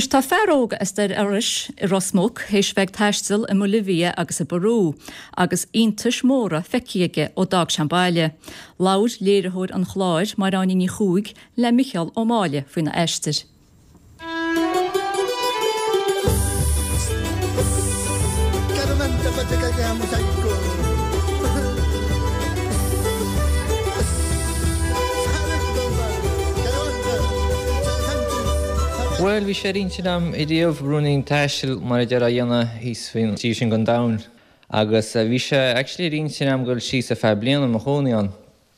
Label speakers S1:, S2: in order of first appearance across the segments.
S1: Nus tá fearóga is der aris I Rosmuk héis bheith taistil I Bolivia agus I Peru, agus iontas móra feciige ó dag Seambáile. Laur léirithóir an chláir mar an ní chúig le Michael O'Malley faoin na eistir.
S2: Well, vi sé rintinam idéomh running taistil mar a dera dhéana hís fin tí sin gan down. Agus vi sé actually rintinam goil sí a fe blianana mo hónián.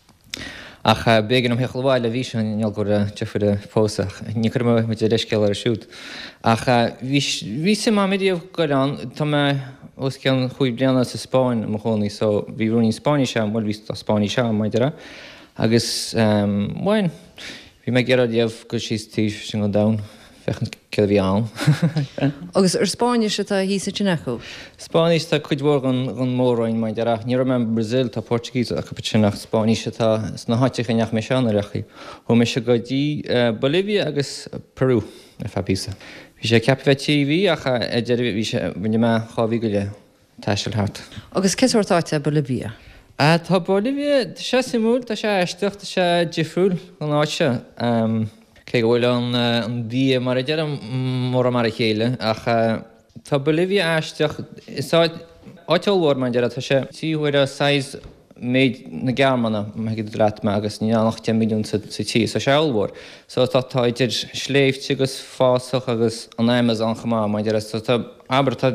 S2: Ach began am hechlháile vi sé neal gur tefu a pósach. Ní chur me de leisceil ar a siút. Ach vi sé má idéomh goil an, tá me os cean chuig blianana sa Spáin mo hóní, so vi running Spáinis am, well vi Spáinis am mai dera. Agus, wain, vi me gerad dhéamh goil sí tí sin gan down. Fechan cead bhí an.
S3: Agus Spáine se tá hí sa Tinacho?
S2: Spáis tá chuidhór an móráin mai deach. Ní raibh Brazil tá Portuguese a capuchinach Spáis tá na háitiach neach me seán areachí. Ho me se go dí Bolivia agus Peru a fapísa. Bhí sé ceapvetí bhí ach bhí sé bhí me chábhí go le taisil hart.
S3: Agus ceúirtáte Bolivia?
S2: Tá Bolivia sé simúl tá sé eisteach tá sé difriúil an áise. Cé go bhfuil an bhí mar a dearm mór mar a chéile ach tá Bolivia eisteach áiteolhór mar dearad tá sé tíhuiir a 6 méid na Gearmanna me go drat me agus ní nach 10 milliún sa tí sa seolhór. So tá idir sléifte agus fásach agus an éimeas an chamá mar dearad tá aber tá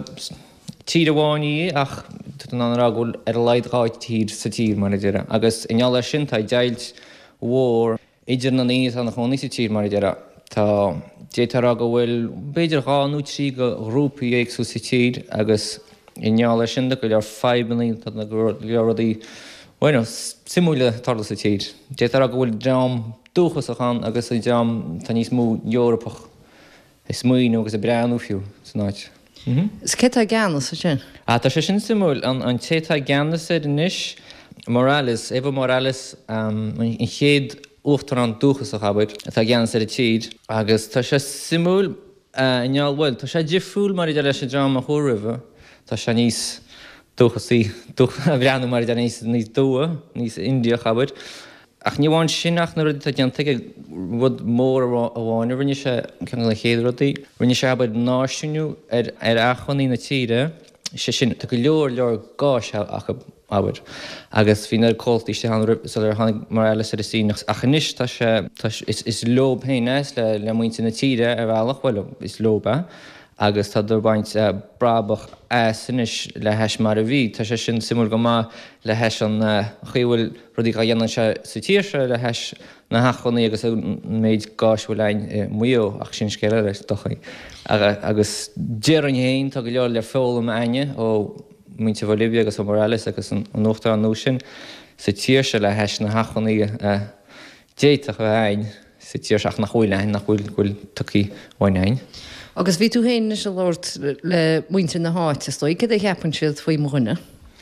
S2: tír amháinaí ach an anrá ghfuil ar a leidráid tír sa tír mar a dearad. Agus ineall sin tá deilt mhór idir na níos an choní sa tír mar dearad. Tá détar go bhfuil beidir gáú trí go grúpaí éagsú sa tír agus ineall sin go lear 5 milliún tá na leoradí bueno, simúile tarla sa tír. Détar go bhfuil deam dúchas a chan agus a deam tá níos mú Eorpach is smuoinú agus a breanú fiú san áit.
S3: Is cé ganas sa sin?
S2: Tá sé sin simúil an tétá ganas ar inis Morales, Evo Morales in chéad uachtar an dúchas a chabir tá ganas ar a tír agus tá sé simúil ineall bhfuil tá sé difriúil mar idir leis a deam a chóiribh tá sé níos dúchasí a bhreanú mar idir níos dúa níos India chabir. Ach ní bháin sinach na rudí tá deanta bhd mór a bháinir rinne sé ceanna le chéad rudaí, rinne sé abad náisiúnú ar achaní na tíre sé sin tá go leor gáis abad. Agus hí ar cóiltaí sé ar tháinig mar eile ar a síach. Ach inis tá sé is lob héines le muinte na tíre ar bhealach bhfuil is loba. Agus tá baint brabach sanis le heis mar a bhí. Tá sé sin simúl go má le heis an chuhfuil rudí a dhéanaan se sa tíirse le heis na hachaní agus méid gáisbhfuil lein muo ach sin scéile leis dochaí. Agus déar an héin tá go leor le fólam aine ó muinte Bolivia agus ó Morales agus an nóachtar an nó sin sa tíirse le heis na hachaní déiteach a hain sa tíirseach nach chuil lein nach bhfuil tuí bhain hain.
S3: Agus bhí tú héine se Lord le muinte na háite stoi, cé cheapan siad faoi mhunne?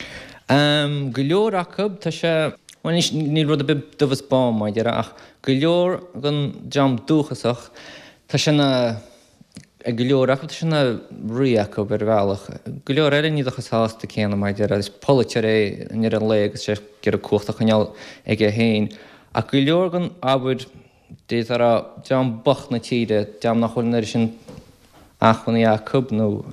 S2: Go leor acab tá sé ní rud a bib dohas bán mai dearach ach go leor gan deam dúchasach tá sinna go leor acab tá sinna rí acab ar bhealach. Go leor éile ní dochas hásta céanna mai dearach is politear é níar an le agus sé gur a cuachta chuneall ag a héin. A go leor gan abud détar a deam bach na tíre deam nach chuil sin achhaní a cub nó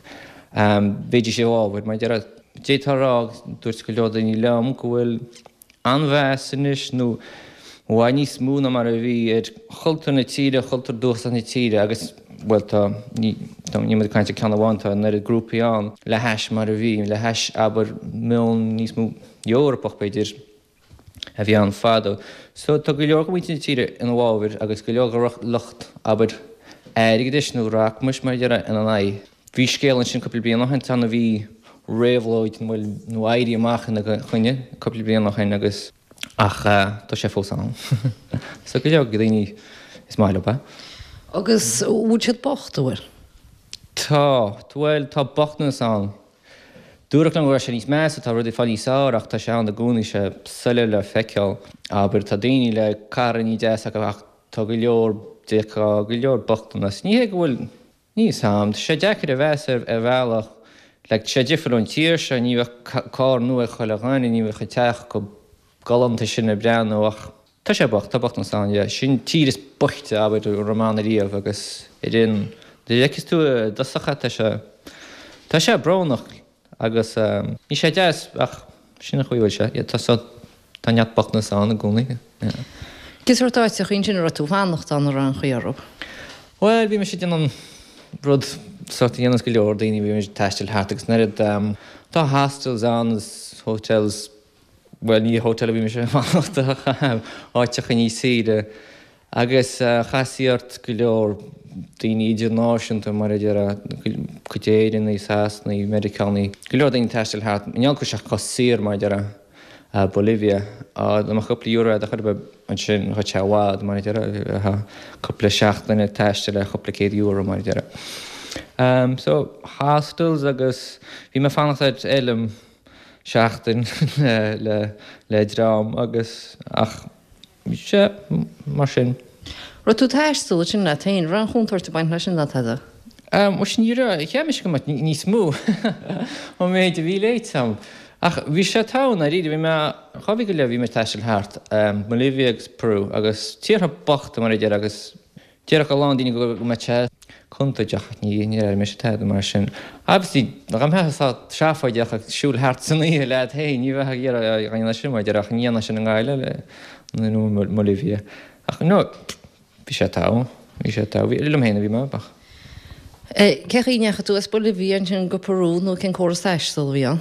S2: beidir sé bhábhaid, mar dearad détarrá dúirt go leor daoine leam go bhfuil anmhesanis nó bhaid níos múna mar a bhí ar chultar na tíre, chultar dúchas na tíre agus bhfuil tá ní caiinte ceanna bhainta ar a grúpaí an le heis mar a bhí, le heis aber mún níos mú Eorpach beidir a bhí an fada. So tá go leor go muinte na tíre in bhábhair agus go leor go lucht aber Éigeis nó rach muis mar dearad in an é. Bhí scéalann sin coppla bliana nach tanna bhí réamhlóid bhfuil nó éirí amachchan na chuine coppla bliana nach chuine agus ach tá sé fós an. So go leor go daoine is máile ba.
S3: Agus bhúd siad bochtúir?
S2: Tá bochtna an. Dúach le bhfuir sé níos measa tá rud fáilí sáach tá sé an na gúnaí sé suile le feiceáil, aber tá daoine le caran ní deach ach tá go leor go leor bochtanas. Ní go bhfuil Ní sam, sé deachar a bheits ar bhealach le sé difriú an tíir se ní cá nua choleáin ní bh teach go galanta sin na breanach. Tá sé bocht tábacht an sáine sin tír is bochte a Románaíomh agus rin degus tú dosacha tá sé brnach agus ní sé deas ach sinna chuúil se tá neatbach na sána gúnaige.
S3: Gisúirtáid a chuin sin tú bhanacht an an chuarb.
S2: Well, bhí me si an rud dhéananas go leor daoine bhí me teistil hátagus nerid tá hostels an hotels well ní hotel bhí me sé áiteach ní siide agus chaíart go leor daoine idir náisiúnta mar idir chudéirin í sasna í Americaní. Go leor daoine teistil hát, neall go seach cosír mar deara Bolivia amach coppla euro a chuir an sin chu tehád mar deara coppla seachtainna teiste le coppla €100 mar deara. So hostels agus bhí me fannachtaid eilm seachtain le drám agus ach sé mar sin.
S3: Ru tú teistú sin na tain ran chuúntarta baint leis sin na taide?
S2: sin níra cheimiis go ní smú ó méid a bhí léit sam. Ach bhí sé tána ríidir bhí me chabhí go le bhí me teisiil háart Bolivia agus Peru agus tíortha bochta mar idir agus tíorach go lándaine go me te chunta deach ní me sé tead mar sin. Absí am heá seafáideach siúil háart san í le hé ní bheit ar gana sin idirach níana sin an gáile le Bolivia. Ach nó bhí sé tá bhí ilm héna bhí me bach.
S3: Ceínecha tú Bolivia sin go Perú nó cin choras teistal bhí an?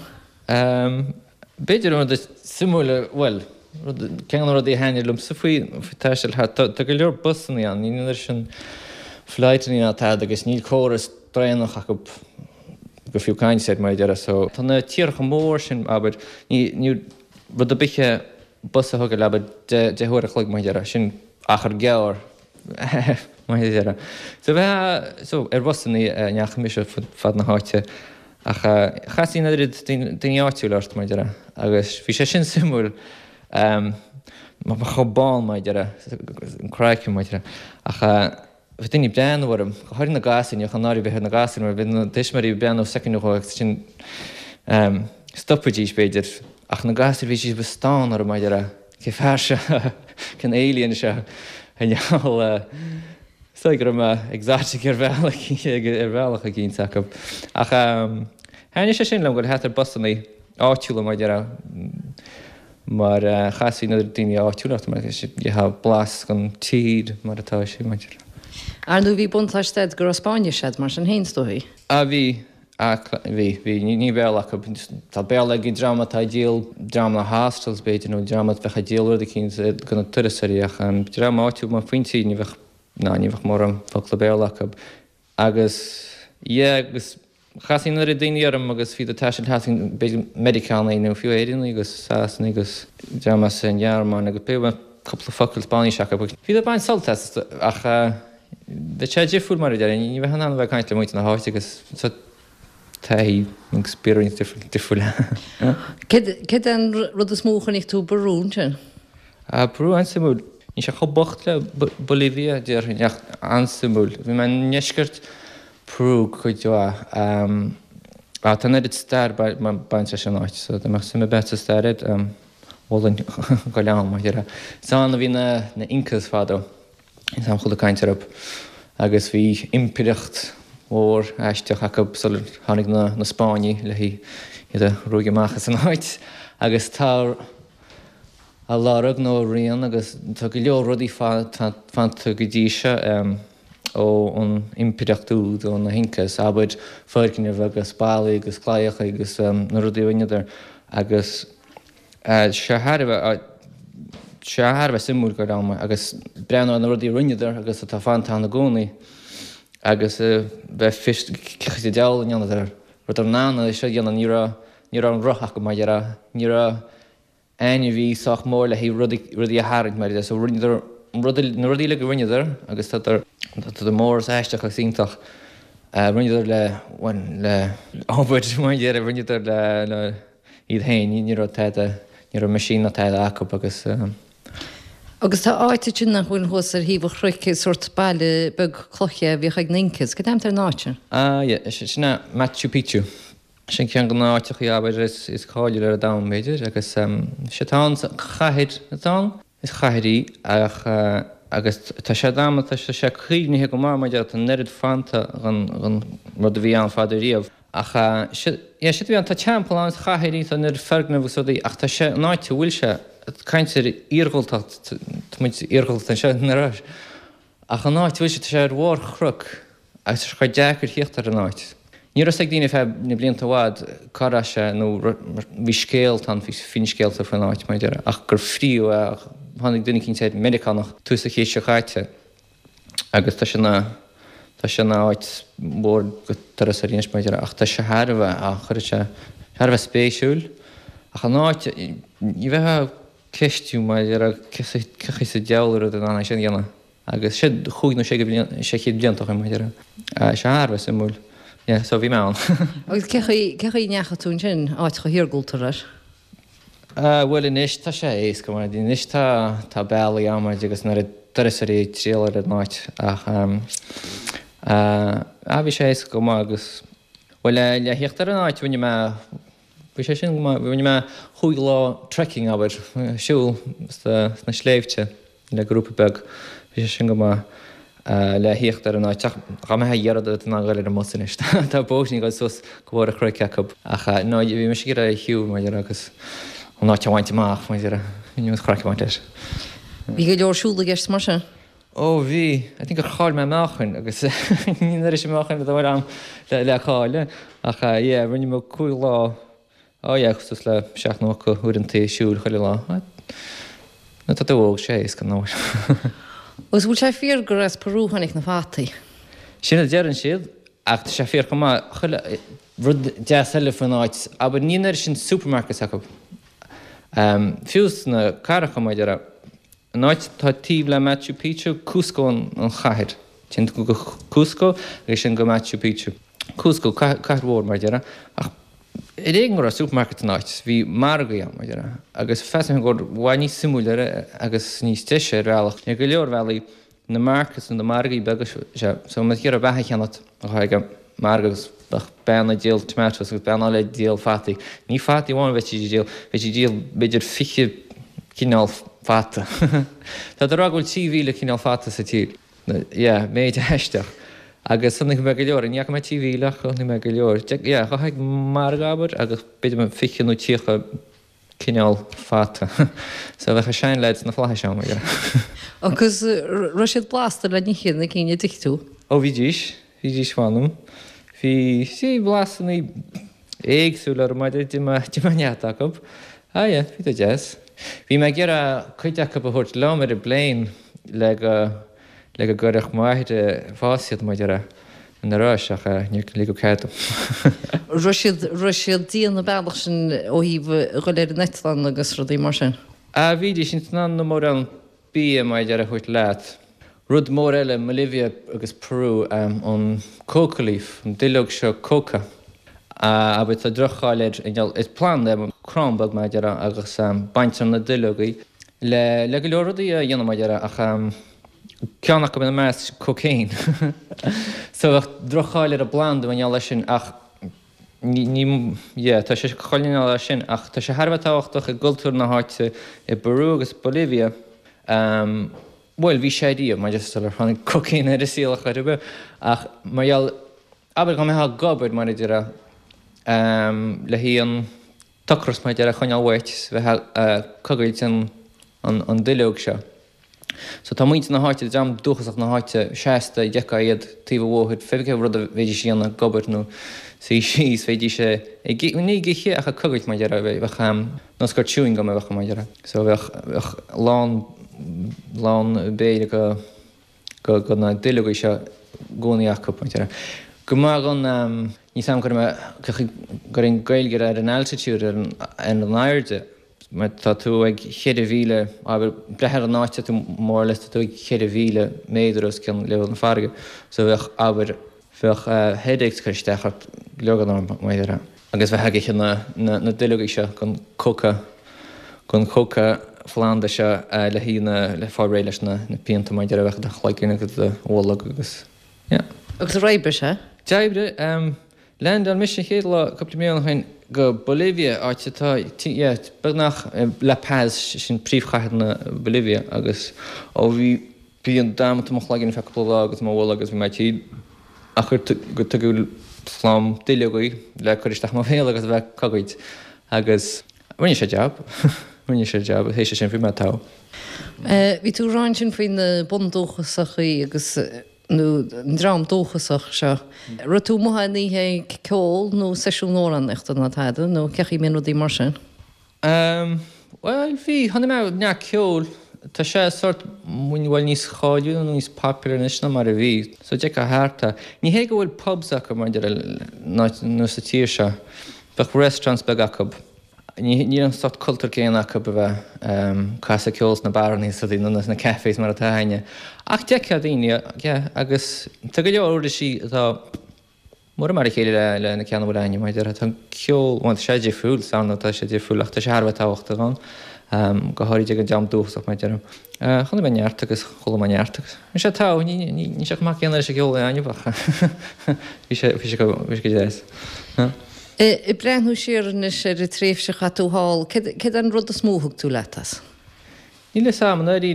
S2: Beidir an simúla well cean rud í hainelum sa faoi teisiil go leor busanna an níidir sin fleitaí atá agus níl choras dréanach a go fiúcáin sé mar deara so tána tíorcha mór sin aber ní rud a biche busa thug le dehuair a chluig mar deara sin achar geabhar mar deara. So bheit busanna neach mis fad na háite. Ach chaí irid daine áitiúirt mai deara agus bhí sé sin simúil má chobáin mai deara an craiciú mai deara. Ach bhí daoine breanhharm go háir na gasin chu náir bheit na gasin mar bhí deismarí breanú secinúáach sin stoppadís beidir ach na gasir bhí sí bestán ar mai deara ce fearse cin éilíonn se neall so gur exotic ar bhealach a ginn take ach haine sé sin le go hetar bosanna áitiúla mai deara mar chaí na daoine áitiúlacht mar ha blas gan tíd mar atá sé mai deara.
S3: Arnú bhí buntáistead gur Spáine séad mar an hénstóí?
S2: A bhí ní bhealach tá béla í dramatá díal drama hostels beidir nó dramat bheitcha díalúir cín gona tuairíach an dramáitiú má faointí ní bheith níbhah mór an fogla béalach agus agus chaí na daoinearm agus fi teisiil hasin beidir medicána nó fiú éidirna agus sásan agus drama san jaarmán agus pe coppla focail Spáineach fi a bain soltas ach de sé difúil mar dear ní bheith an bheith caiint le muoite na háite agus taí experience difriúile.
S3: Cé an rud is smóchanig tú Perún sin?
S2: Perú an simú ní sé chobocht le Bolivia dear an simú. Bhí me neisgurt Perú chuidú tá irid stair baint an áit, so meach sim bete stairid bhlan go leán mar dear. Sána bhí na Incas fádó in sam chula caiintearb agus bhí impireacht ór eisteach acu tháinig na Spáine le hí iad a rúigeachchas an áit agus tá a lárug nó rion agus tá go leor rudí fanta go ddíise ó an impireachtú ó na Incas abaid fáircineh agus Spálaí agus Chláocha agus na rudí bhaineidir agus Searbh simú go dáma agus breanú an rudí rineidir agus tá fantá na gcónaí agus bheith fichte deall ananidir ru ar nána sé dhéanana ní an rothach go maidir ní aine bhí soach mór le hí rudí a háid mar so na rudí le go rineidir agus tá mór éisteach a síntaach rineidir le ábhaid maidir a rineidir le iad hain ní teide ní masína teide acu agus
S3: Agus tá áite sin nach bhfuil hosar híh chruice suirt bailile bug cloche bhí ag nincas, go dáim tar náte?
S2: Sinna Machu Picchu. Sin cean go náteach ábhaid is cáilir ar a dam méidir, agus sé tá chaid atá is chairí agus tá sé dáma tá sé chuomhnithe go mar maidir an nerid fanta an rud a bhí an fáidiríomh. Ach si bhí an tá teampáin chairí tá nir fergna bhsúdaí ach tá sé náite bhfuil se caiintear íorgóiltacht muid íorgóilta se narás. Ach an náit bhfuil sé ar mhór chruc agus chu deachar thíochttar an náit. Ní ag daoine feh na blianta bhád cara se nó bhí scéal tan fin scéalta fan áit maidir ach gur fríú ach tháinig duine cinn séad Americanach tús a chéise chaite agus tá sin áit mór go tar a réons maidir ach tá se tharbh a chuir se tharbh spéisiúil ach an áit í bheitthe ceistú maidir a cecha sa deabhar an anna sin dhéanana agus sé chuig nó sé chéad bliantach maidir se tharbh sa múl. So bhí meán.
S3: Agus cechaí necha tún sin áit go hirirgóiltar?
S2: Bhfuil inis tá sé ééis go dí níos tá bailí amid agus na doras a ré tríalar a náit ach bhí sé ééis go agus bhfuil le hiochttar an áit bhaine bhí sé sin bhaine me chuig lá trekking aber siúil na sléimhte le grúpa beg bhí sé sin go le hiochttar an áit cha me dhearad an gáil ar mosinist. Tá bóisní go sus go bhór a chruic ceab ach nó bhí me si a hiú maidir agus an náit bhaint amach maidir inú chraicáint leis.
S3: Bhí go leorsúla gist mar se?
S2: Ó bhí, I gur cháil me meachan agus ní sé meachan bhfuil am le cháile ach rinne mo cúil lá áheachtas le seach nó go thuúintí siúil chuile lá. Na tá bhóg sé is go náir.
S3: Os bhúil sé fíor gur as Perúhannig na fátaí?
S2: Sinna dearan siad ach sé fíor go chuile rud de selle fan áit, aber níar sin supermarket acu. Fiús na caracha maidir náid tá tíb le Machu Picchu Cusco an chaid. Tin go Cusco agus sin go Machu Picchu. Cusco caithmhór maidir ach réan gur a supermarket náid, bhí margaí am maidir agus fesan gur bhain níos simúile agus níos teise ráach. Ní go leor bhelaí na marcas an na margaí begus so mu ar a bhethe cheannat a chuige margus benna díal tomatoes agus benna le díal fataí. Ní fataí bháin bheití díal beidir fiche cinál fata. Tá rágóil 10,000 cinál fata sa tír. Méid heisteach. Agus sanna go me go leor, níach me 10,000 chu me go leor. Chu haig margabar agus beidir me fiche nó tíocha cinál fata. So bheitcha sein leid na flathe seán maidir.
S3: Agus ro siad blasta le níchéad na cíine dichtú?
S2: Ó bhí díis fánum. Bhí sí blasanna éagsúla ar maidir neatacab. Bhí a jazz. Bhí me gur a chuideach a thuirt lám ar a bléin le go gurach maithide fásiad maidir an aráiseach le go caiitum.
S3: Ro siad díon na bailach sin ó híh goléir Netland agus rudí mar sin?
S2: Bhí sin ná na mór an bí maidir a chuirt leat. Rud mór eile Bolivia agus Peru an coca leaf, an duileog seo coca. Aber tá drochaáid is plán le cránbag maidir agus baintear na duileogaí le go leordaí a dhéanam maidir ach ceannach go na meas cocéin. So drochaáil a bland bhaine lei sin ach tá sé choilín lei sin ach tá sé tharbhatáhachtach a gultúr na háite I Peru agus Bolivia. Bhfuil bhí sédíomh mai just ar tháinig cocéin ar síalach chuirbe ach marall aber go metha gobair mar idir le hí an tuchras maidir a chuineáil bhairt bheit cogaid an duileog seo. So tá muinte na háite deam dúchasach na háite 6 decha iad tíomh bhóid féice rud a bhéidir sí anna gobair nó sí síos féidir sé ní giché a cogaid maidir a bheith nás gur túing go bhecha maidir. So bheith lán béide go na duileogaí seo gcónaíach maidir. Go má gan ní sam gur in gailgear ar an altitude ar an airde, tá tú ag 7,000 aber brethir an náite tú mór leis tú ag 7,000 méidir cin le an farge, so bheith aber bheith headaches chuisteachart legan maidir. Agus bheit heige na duileogaí seo gon coca Flanda se le hína le fáréile leis na peanta mai dear a bheith a chhlaicína go bhla agus.
S3: Agus a réibre se?
S2: Deabre, lean an mis chéad le coppla méon chuin go Bolivia áitetá nach Le Paz sin príomhchaid na Bolivia agus ó bhí bí an dámata mo chhlaiginn feicpla agus má bhla agus bhí mai tíad a chur go tuúil slám duilegaí le chuiristeach má féal agus bheith cogaid agus rinne sé job rinne sé job hééis sin fao mátá.
S3: Bhí tú ráin sin faoin na bondóchasachaí agus nó drám dóchasach se. Ru tú mutha níthe ceol nó seisiú nóran eachta na taide nó cechaí minúdí mar sin?
S2: Well, bhí hanna me ne ceol tá sé sort muinhil níos cháú nó níos papir isna mar a bhí, so de a háta. Ní hé go bhfuil pubsach go mar nó sa tíir se, bheith restaurants be acab. Ní an sort cultúr céan acu bheith casa ceols na barnaí sa dtíí na cafés mar a taine. Ach de a daine agus tu go leorda sí atá mór mar chéile le na ceanna bhdaine maidir tá ceol bhaint sé dé fúil sanna tá sé dé fúil ach tá sé Harbh táhachtta gan go háirí go deam dúsach maidir. Chna neart agus chola neart. sé tá ní seach má céanar sé ceol ainebacha. Bhí sé go déis.
S3: I breanú siarna sé a tréfse chatúáil, cé an rud a smóthg tú letas?
S2: Ní le saman rí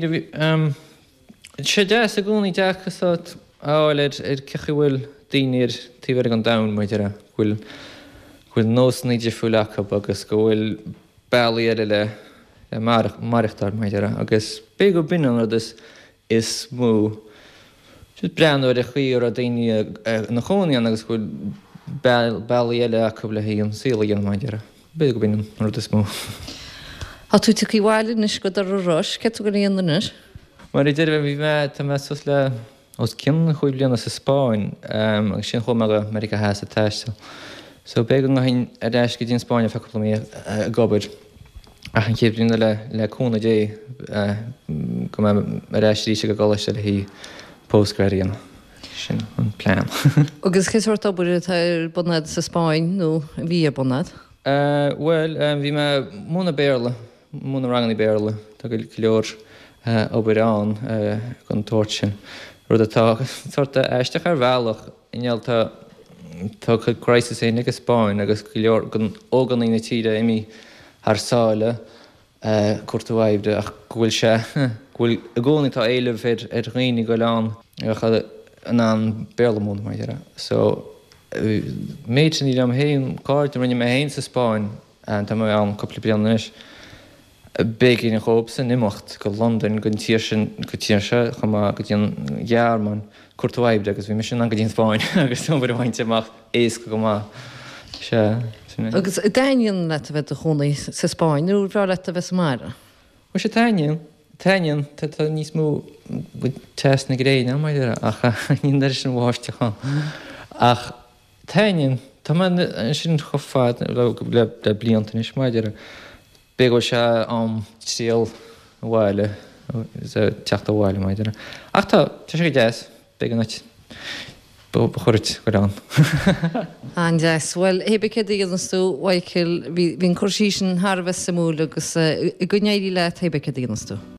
S2: sé de a gúnaí dechasát áil cecha bhfuil daoine tíhar an dam maidir bhfuil nós níidir fuúlacha agus go bhfuil bailí le marachtar maidir agus bé go binán is mú breanú a chuíar a daoine na chóíán agus bhfuil bailí eile acu le híí an sílaíon maidir. Bé go binán rud is mú.
S3: Tá tú tú bhhaile nis go ar arás, ce tú go íonanis?
S2: Mar idir bhí me tá sus le os cin chuí blianana sa Spáin agus sin chum America heas a teiste. So bé go hain a reis go dín Spáin feicpla mí a gobair. A an chéad blina le cúna dé go a reis rí se go gáiste le hí postgraduíon. Sin an plán.
S3: Agus cé suirt obair tá bunad sa Spáin nó bhí a bunad?
S2: Well, bhí me múna béirle, múna ranganí béirle, tá go leor obairán gan tóirt sin. Rud atá sorta eisteach ar bhealach ineal tá chud crisis é agus Spáin agus go leor gan óganí na tíide imi ar sáile cuairtahaibde ach bhfuil sé bhfuil a gcónaí tá éileh ar rií go leán an bélamún maidir. So méid ní am héon cáirt rinne mé héin sa Spáin an tá an coppla blianis. Bégin na chóbsa nimocht go London go tíir go tíir se chumá go dtíon gearmán cuairtahaibde agus bhí me sin an go dtíon Spáin agus bhar bhainte amach éas go má se.
S3: Agus daon le a bheith a chonaí sa Spáin, nú bhrá le a bheith mara?
S2: Mu sé tainean tá níos mú go test na gréine maidir ach ní sin bháisteá. Ach tainean tá sin chofáid le blianta is maidir. Bé go se am síal bhile teachta bhile maidir. Ach tá sé go déas bé an chuirt go an.
S3: An deas, well, hebe cé díganstú bhaicil hín chuirsí sin Harbh sa mú agus i gcunéirí le hebe cé díganstú.